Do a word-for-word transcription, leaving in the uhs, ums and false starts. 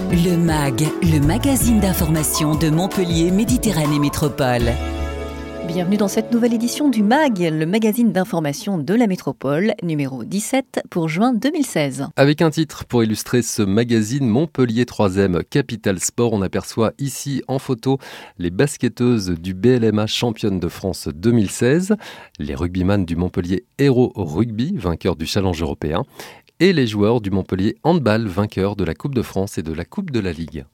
Le MAG, le magazine d'information de Montpellier Méditerranée Métropole. Bienvenue dans cette nouvelle édition du MAG, le magazine d'information de la métropole, numéro dix-sept pour juin deux mille seize. Avec un titre pour illustrer ce magazine, Montpellier troisième Capital Sport, on aperçoit ici en photo les basketteuses du B L M A championne de France deux mille seize, les rugbyman du Montpellier Héros Rugby, vainqueurs du challenge européen, et les joueurs du Montpellier Handball, vainqueurs de la Coupe de France et de la Coupe de la Ligue.